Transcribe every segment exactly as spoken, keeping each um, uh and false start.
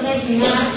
妹平安。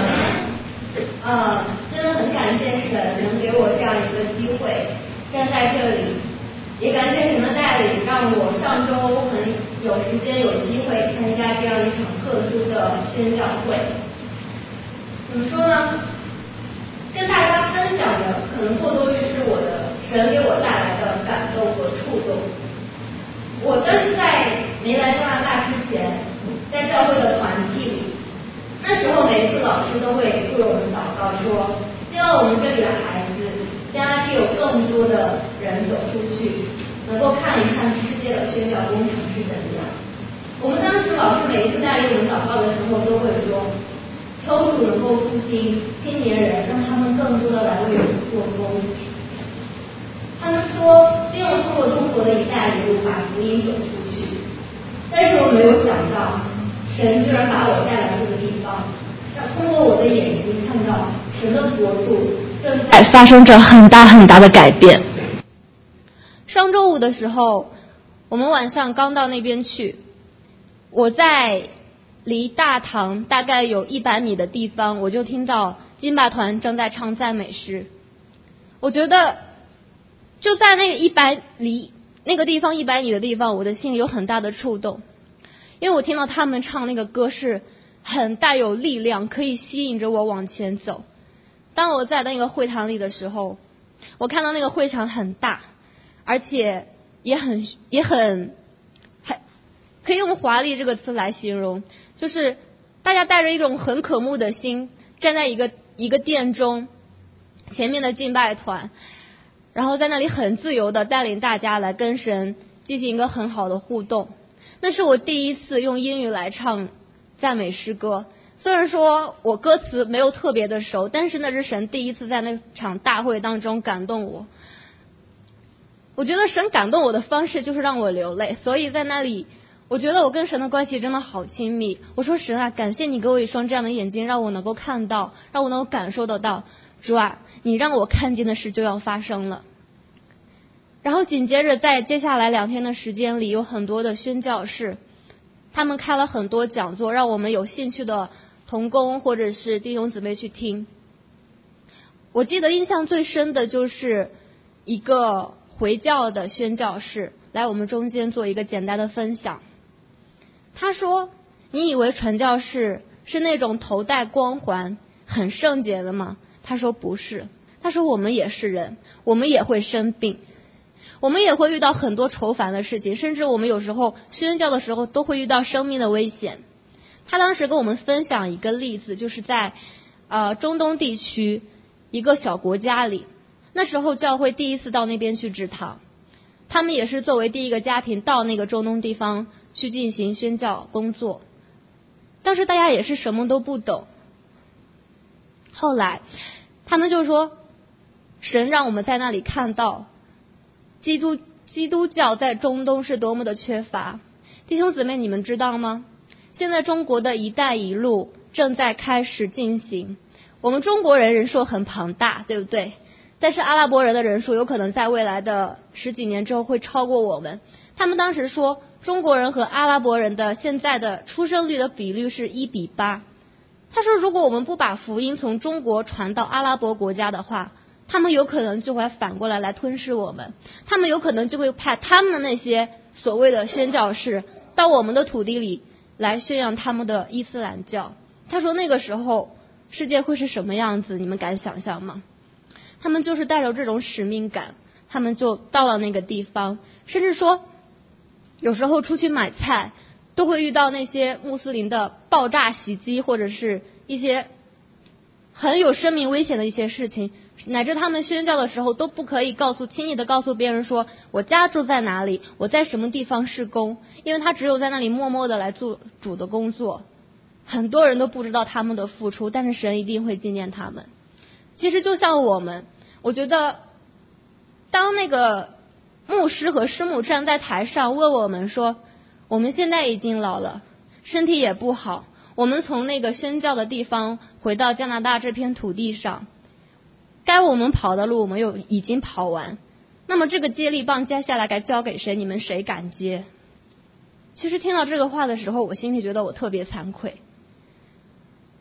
呃，真的很感谢神能给我这样一个机会站在这里，也感谢神的带领，让我上周很有时间有机会参加这样一场特殊的宣讲会。怎么说呢？跟大家分享的可能过多于是我的神给我带来的感动和触动。我当时在没来加拿大之前，在教会的团体里，那时候每次老师都会为我们祷告说，希望我们这里的孩子将来可以有更多的人走出去，能够看一看世界的宣教工程是怎么样。我们当时老师每一次带领我们祷告的时候都会说，求主能够复兴青年人，让他们更多的来为主做工。他们说希望通过中国的一带一路把福音走出去，但是我没有想到神居然把我带来这个地方，让通过我的眼睛看到神的国度正在发生着很大很大的改变。上周五的时候，我们晚上刚到那边去，我在离大堂大概有一百米的地方，我就听到金巴团正在唱赞美诗。我觉得就在那个一百离那个地方一百米的地方，我的心里有很大的触动，因为我听到他们唱那个歌是很带有力量，可以吸引着我往前走。当我在那个会堂里的时候，我看到那个会场很大，而且也很也很很可以用华丽这个词来形容，就是大家带着一种很渴慕的心站在一个一个殿中，前面的敬拜团，然后在那里很自由的带领大家来跟神进行一个很好的互动。那是我第一次用英语来唱赞美诗歌，虽然说我歌词没有特别的熟，但是那是神第一次在那场大会当中感动我。我觉得神感动我的方式就是让我流泪，所以在那里我觉得我跟神的关系真的好亲密。我说神啊，感谢你给我一双这样的眼睛，让我能够看到，让我能够感受得到。主啊，你让我看见的事就要发生了。然后紧接着在接下来两天的时间里，有很多的宣教士，他们开了很多讲座，让我们有兴趣的同工或者是弟兄姊妹去听。我记得印象最深的就是一个回教的宣教士来我们中间做一个简单的分享。他说，你以为传教士是那种头戴光环很圣洁的吗？他说不是，他说我们也是人，我们也会生病，我们也会遇到很多愁烦的事情，甚至我们有时候宣教的时候都会遇到生命的危险。他当时跟我们分享一个例子，就是在呃中东地区一个小国家里，那时候教会第一次到那边去植堂，他们也是作为第一个家庭到那个中东地方去进行宣教工作，当时大家也是什么都不懂。后来他们就说，神让我们在那里看到基督基督教在中东是多么的缺乏。弟兄姊妹，你们知道吗？现在中国的一带一路正在开始进行，我们中国人人数很庞大，对不对？但是阿拉伯人的人数有可能在未来的十几年之后会超过我们。他们当时说，中国人和阿拉伯人的现在的出生率的比率是一比八。他说，如果我们不把福音从中国传到阿拉伯国家的话，他们有可能就会反过来来吞噬我们，他们有可能就会派他们的那些所谓的宣教士到我们的土地里来宣扬他们的伊斯兰教。他说那个时候世界会是什么样子，你们敢想象吗？他们就是带着这种使命感，他们就到了那个地方，甚至说有时候出去买菜都会遇到那些穆斯林的爆炸袭击，或者是一些很有生命危险的一些事情，乃至他们宣教的时候都不可以告诉轻易的告诉别人说我家住在哪里，我在什么地方施工，因为他只有在那里默默的来做主的工作。很多人都不知道他们的付出，但是神一定会纪念他们。其实就像我们，我觉得当那个牧师和师母站在台上问我们说，我们现在已经老了，身体也不好，我们从那个宣教的地方回到加拿大这片土地上，该我们跑的路我们又已经跑完，那么这个接力棒接下来该交给谁？你们谁敢接？其实听到这个话的时候，我心里觉得我特别惭愧。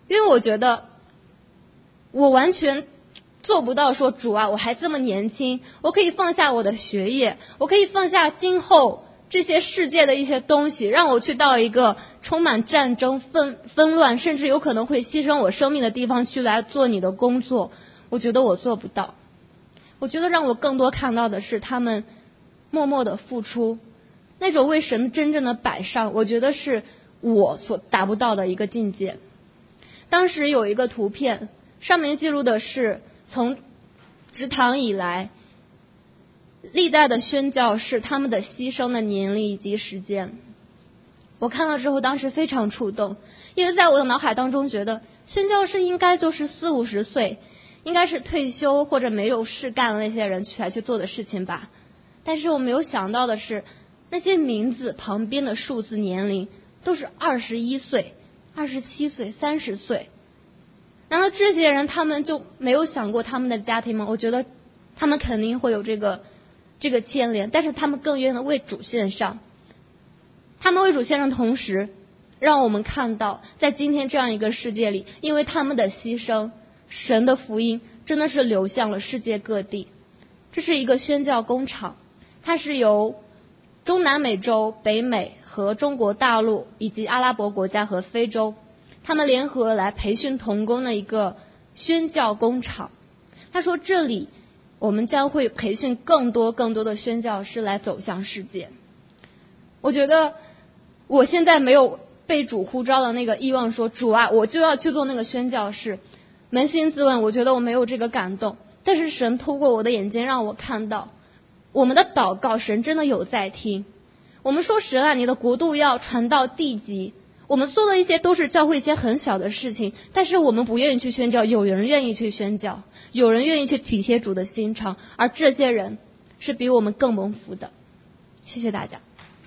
因为我觉得我完全做不到说主啊，我还这么年轻，我可以放下我的学业，我可以放下今后这些世界的一些东西，让我去到一个充满战争纷纷乱，甚至有可能会牺牲我生命的地方去来做你的工作。我觉得我做不到。我觉得让我更多看到的是他们默默的付出，那种为神真正的摆上，我觉得是我所达不到的一个境界。当时有一个图片，上面记录的是从植堂以来历代的宣教士他们的牺牲的年龄以及时间。我看了之后当时非常触动，因为在我的脑海当中觉得宣教士应该就是四五十岁，应该是退休或者没有事干的那些人才去做的事情吧。但是我没有想到的是，那些名字旁边的数字年龄都是二十一岁、二十七岁、三十岁。难道这些人他们就没有想过他们的家庭吗？我觉得他们肯定会有这个这个牵连，但是他们更愿意为主献上。他们为主献上的同时，让我们看到在今天这样一个世界里，因为他们的牺牲，神的福音真的是流向了世界各地。这是一个宣教工厂，它是由中南美洲、北美和中国大陆以及阿拉伯国家和非洲他们联合来培训童工的一个宣教工厂。他说这里我们将会培训更多更多的宣教师来走向世界。我觉得我现在没有被主呼召的那个欲望说主啊我就要去做那个宣教士，扪心自问我觉得我没有这个感动。但是神透过我的眼睛让我看到我们的祷告神真的有在听。我们说神啊你的国度要传到地极，我们做的一些都是教会一些很小的事情，但是我们不愿意去宣教，有人愿意去宣教，有人愿意去体贴主的心肠，而这些人是比我们更蒙福的。谢谢大家。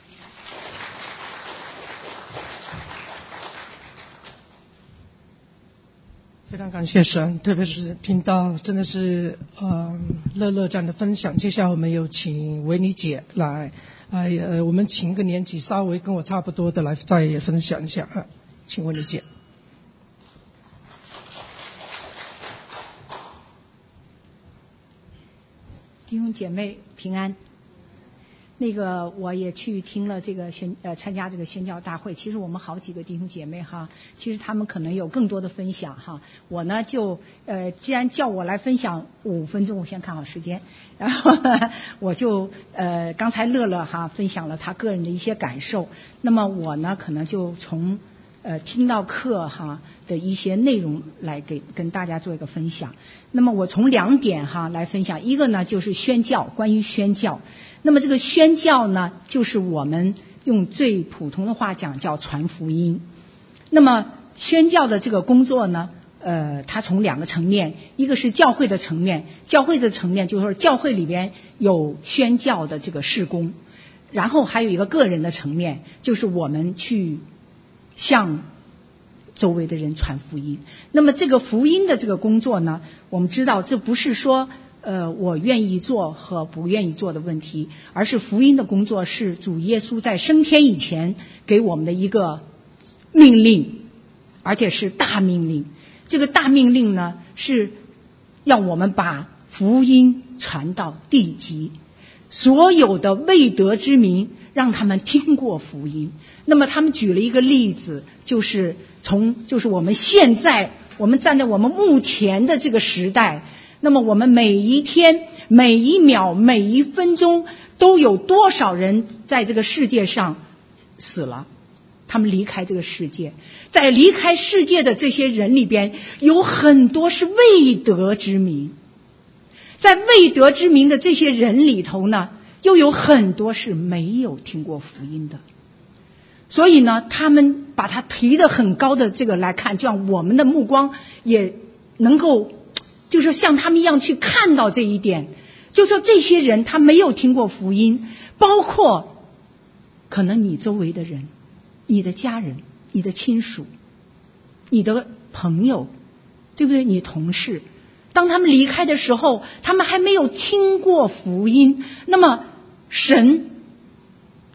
非常感谢神，特别是听到真的是呃乐乐这样的分享。接下来我们有请维尼姐来，来呃我们请一个年纪稍微跟我差不多的来再分享一下啊，请维尼姐。 弟兄姐妹平安。那个我也去听了这个宣呃参加这个宣教大会，其实我们好几个弟兄姐妹哈，其实他们可能有更多的分享哈。我呢就呃既然叫我来分享五分钟，我先看好时间，然后我就呃刚才乐乐哈分享了他个人的一些感受，那么我呢可能就从呃听到课哈的一些内容来给跟大家做一个分享。那么我从两点哈来分享，一个呢就是宣教，关于宣教。那么这个宣教呢，就是我们用最普通的话讲叫传福音。那么宣教的这个工作呢，呃，它从两个层面，一个是教会的层面，教会的层面就是说教会里边有宣教的这个事工，然后还有一个个人的层面，就是我们去向周围的人传福音。那么这个福音的这个工作呢，我们知道这不是说呃，我愿意做和不愿意做的问题，而是福音的工作是主耶稣在升天以前给我们的一个命令，而且是大命令。这个大命令呢，是要我们把福音传到地极，所有的未得之民让他们听过福音。那么他们举了一个例子，就是从就是我们现在我们站在我们目前的这个时代，那么我们每一天每一秒每一分钟都有多少人在这个世界上死了，他们离开这个世界。在离开世界的这些人里边，有很多是未得之民，在未得之民的这些人里头呢，又有很多是没有听过福音的。所以呢，他们把它提得很高的这个来看，这样我们的目光也能够就是像他们一样去看到这一点，就说这些人他没有听过福音，包括可能你周围的人，你的家人，你的亲属，你的朋友，对不对？你同事，当他们离开的时候，他们还没有听过福音，那么神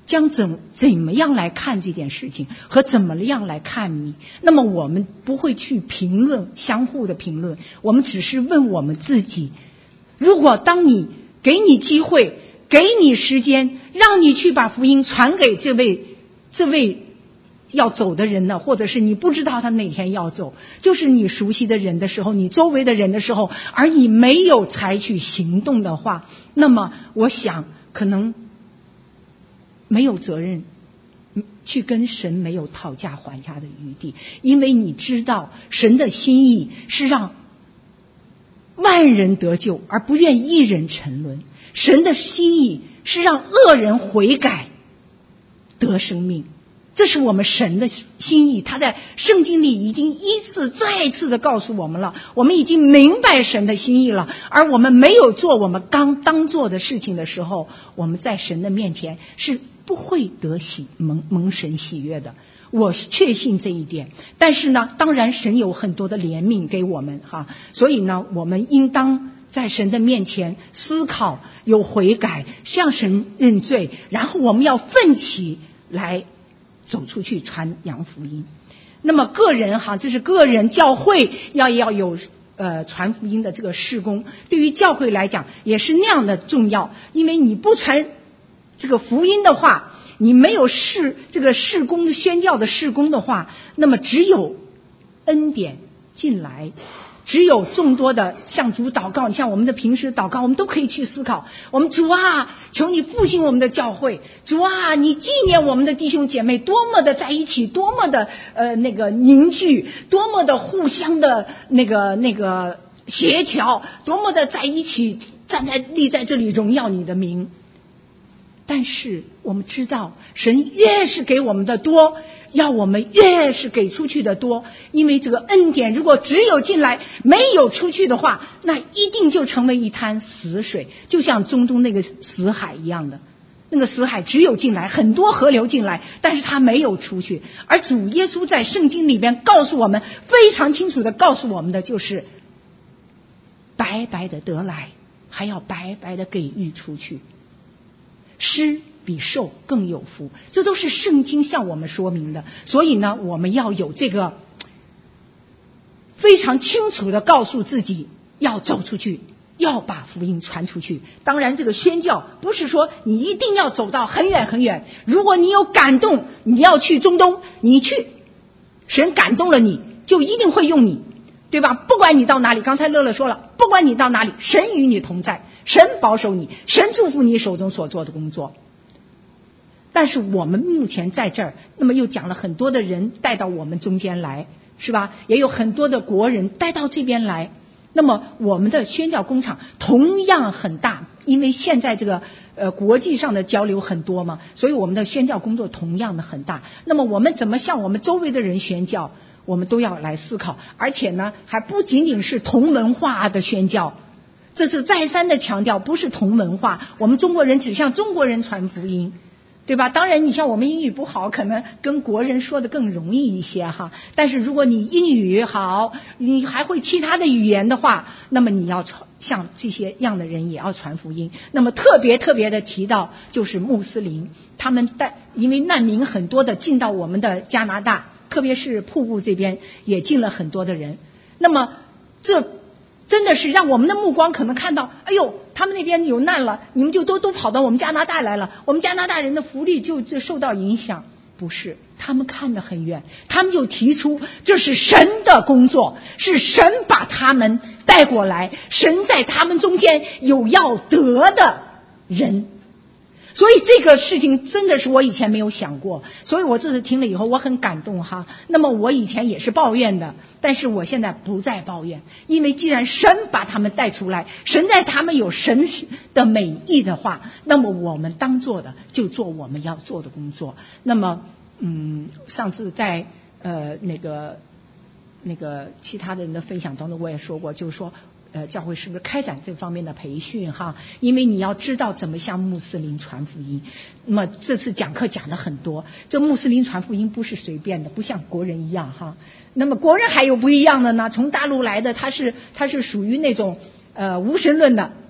将怎怎么样来看这件事情和怎么样来看你。那么我们不会去评论，相互的评论，我们只是问我们自己，如果当你给你机会，给你时间，让你去把福音传给这位这位要走的人呢，或者是你不知道他哪天要走，就是你熟悉的人的时候，你周围的人的时候，而你没有采取行动的话，那么我想可能没有责任去跟神没有讨价还价的余地，因为你知道神的心意是让万人得救，而不愿一人沉沦。神的心意是让恶人悔改得生命，这是我们神的心意。他在圣经里已经一次再一次的告诉我们了，我们已经明白神的心意了，而我们没有做我们刚当做的事情的时候，我们在神的面前是不会得喜蒙蒙神喜悦的。我确信这一点。但是呢，当然神有很多的怜悯给我们哈，所以呢，我们应当在神的面前思考，有悔改，向神认罪，然后我们要奋起来走出去传扬福音。那么个人哈，这是个人教会要要有呃传福音的这个事工，对于教会来讲也是那样的重要。因为你不传这个福音的话，你没有事这个事工的宣教的事工的话，那么只有恩典进来，只有众多的向主祷告，像我们的平时祷告，我们都可以去思考，我们主啊，求你复兴我们的教会，主啊，你纪念我们的弟兄姐妹多么的在一起，多么的呃那个凝聚，多么的互相的那个那个协调，多么的在一起站在立在这里荣耀你的名。但是我们知道，神越是给我们的多，要我们越是给出去的多。因为这个恩典如果只有进来没有出去的话，那一定就成为一滩死水，就像中东那个死海一样的。那个死海只有进来，很多河流进来，但是它没有出去。而主耶稣在圣经里边告诉我们，非常清楚的告诉我们的就是白白的得来，还要白白的给予出去，施比受更有福，这都是圣经向我们说明的。所以呢，我们要有这个非常清楚的告诉自己，要走出去，要把福音传出去。当然这个宣教不是说你一定要走到很远很远，如果你有感动，你要去中东，你去，神感动了你就一定会用你，对吧？不管你到哪里，刚才乐乐说了，不管你到哪里，神与你同在，神保守你，神祝福你手中所做的工作。但是我们目前在这儿，那么又讲了很多的人带到我们中间来，是吧？也有很多的国人带到这边来。那么我们的宣教工厂同样很大，因为现在这个呃国际上的交流很多嘛，所以我们的宣教工作同样的很大。那么我们怎么向我们周围的人宣教，我们都要来思考。而且呢，还不仅仅是同文化的宣教，这是再三的强调，不是同文化，我们中国人只向中国人传福音，对吧？当然你像我们英语不好，可能跟国人说的更容易一些哈。但是如果你英语好，你还会其他的语言的话，那么你要传像这些样的人也要传福音。那么特别特别的提到就是穆斯林，他们带因为难民很多的进到我们的加拿大，特别是瀑布这边也进了很多的人。那么这真的是让我们的目光可能看到，哎呦，他们那边有难了，你们就都都跑到我们加拿大来了，我们加拿大人的福利就就受到影响。不是，他们看得很远，他们就提出这是神的工作，是神把他们带过来，神在他们中间有要得的人。所以这个事情真的是我以前没有想过，所以我这次听了以后我很感动哈。那么我以前也是抱怨的，但是我现在不再抱怨，因为既然神把他们带出来，神在他们有神的美意的话，那么我们当做的就做我们要做的工作。那么嗯，上次在呃那个那个其他的人的分享当中我也说过，就是说呃，教会是不是开展这方面的培训哈？因为你要知道怎么向穆斯林传福音。那么这次讲课讲的很多，这穆斯林传福音不是随便的，不像国人一样哈。那么国人还有不一样的呢，从大陆来的，他是他是属于那种呃无神论的，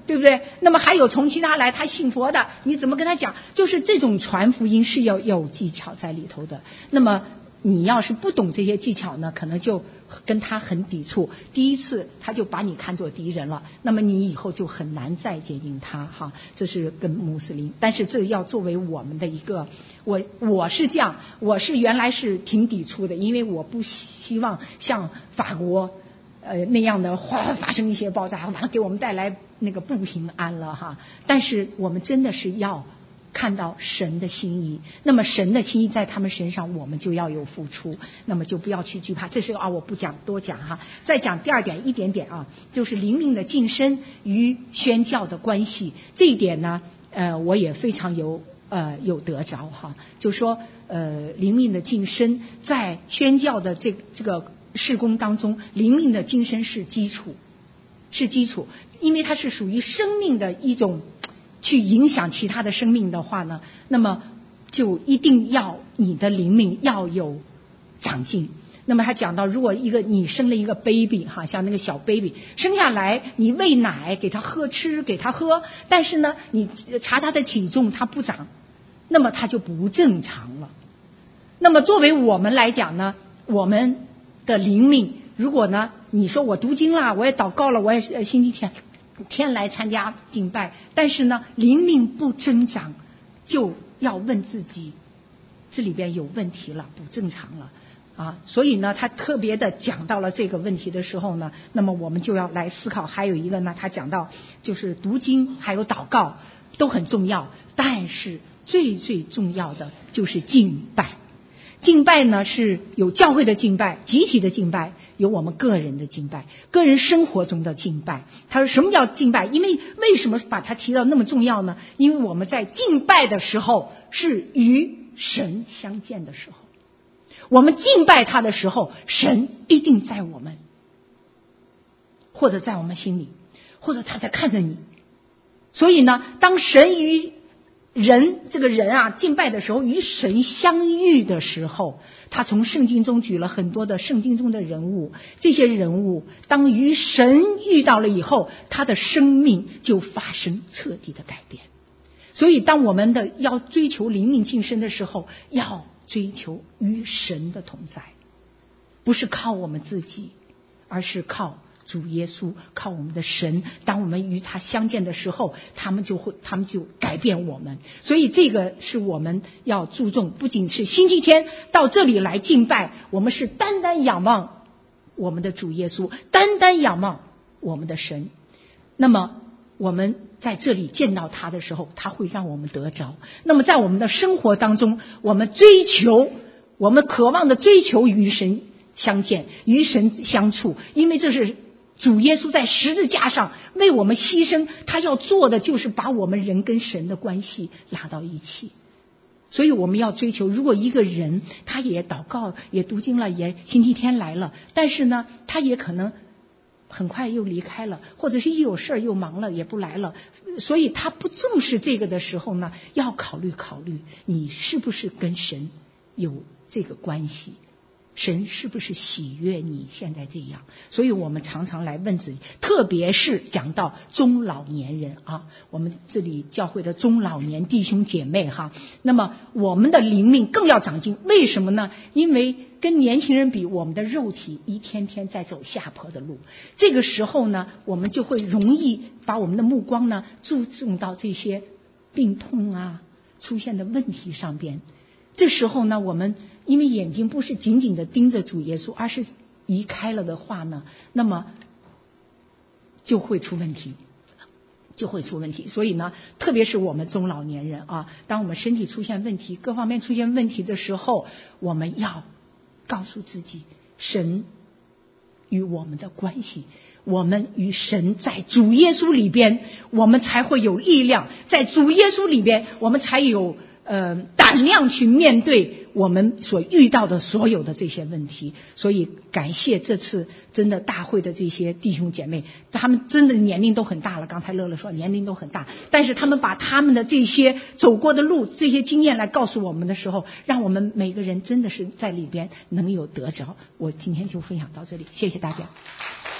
对不对？那么还有从其他来他信佛的，你怎么跟他讲？就是这种传福音是要有技巧在里头的。那么你要是不懂这些技巧呢，可能就跟他很抵触。第一次他就把你看作敌人了，那么你以后就很难再接近他哈。这是跟穆斯林，但是这要作为我们的一个，我我是这样，我是原来是挺抵触的，因为我不希望像法国呃那样的哗发生一些爆炸，完了给我们带来那个不平安了哈。但是我们真的是要看到神的心意，那么神的心意在他们身上，我们就要有付出，那么就不要去惧怕。这是啊，我不讲多讲哈。再讲第二点，一点点啊，就是灵命的晋升与宣教的关系。这一点呢，呃，我也非常有呃有得着哈。就说呃，灵命的晋升在宣教的这这个事工当中，灵命的晋升是基础，是基础，因为它是属于生命的一种。去影响其他的生命的话呢，那么就一定要你的灵命要有长进。那么他讲到，如果一个你生了一个 baby 哈，像那个小 baby 生下来，你喂奶给他喝吃给他喝，但是呢你查他的体重他不长，那么他就不正常了。那么作为我们来讲呢，我们的灵命，如果呢你说我读经了，我也祷告了，我也星期天天来参加敬拜，但是呢灵命不增长，就要问自己这里边有问题了，不正常了啊。所以呢他特别的讲到了这个问题的时候呢，那么我们就要来思考。还有一个呢，他讲到就是读经还有祷告都很重要，但是最最重要的就是敬拜。敬拜呢是有教会的敬拜，集体的敬拜，有我们个人的敬拜，个人生活中的敬拜。他说什么叫敬拜？因为为什么把它提到那么重要呢？因为我们在敬拜的时候是与神相见的时候，我们敬拜他的时候，神一定在我们，或者在我们心里，或者他在看着你。所以呢，当神与人这个人啊敬拜的时候，与神相遇的时候，他从圣经中举了很多的圣经中的人物，这些人物当与神遇到了以后，他的生命就发生彻底的改变。所以当我们的要追求灵命晋升的时候，要追求与神的同在，不是靠我们自己，而是靠主耶稣，靠我们的神。当我们与他相见的时候，他们就会他们就改变我们。所以这个是我们要注重，不仅是星期天到这里来敬拜，我们是单单仰望我们的主耶稣，单单仰望我们的神。那么我们在这里见到他的时候，他会让我们得着。那么在我们的生活当中，我们追求我们渴望的追求与神相见，与神相处，因为这是主耶稣在十字架上为我们牺牲，他要做的就是把我们人跟神的关系拉到一起。所以我们要追求，如果一个人他也祷告也读经了，也星期天来了，但是呢他也可能很快又离开了，或者是一有事又忙了也不来了，所以他不重视这个的时候呢，要考虑考虑你是不是跟神有这个关系，神是不是喜悦你现在这样。所以我们常常来问自己，特别是讲到中老年人啊，我们这里教会的中老年弟兄姐妹哈，那么我们的灵命更要长进。为什么呢？因为跟年轻人比，我们的肉体一天天在走下坡的路，这个时候呢，我们就会容易把我们的目光呢注重到这些病痛啊出现的问题上边。这时候呢，我们因为眼睛不是紧紧的盯着主耶稣，而是移开了的话呢，那么就会出问题，就会出问题。所以呢，特别是我们中老年人啊，当我们身体出现问题，各方面出现问题的时候，我们要告诉自己，神与我们的关系，我们与神在主耶稣里边，我们才会有力量，在主耶稣里边，我们才有呃胆量去面对我们所遇到的所有的这些问题。所以感谢这次真的大会的这些弟兄姐妹，他们真的年龄都很大了，刚才乐乐说年龄都很大，但是他们把他们的这些走过的路，这些经验来告诉我们的时候，让我们每个人真的是在里边能有得着。我今天就分享到这里，谢谢大家。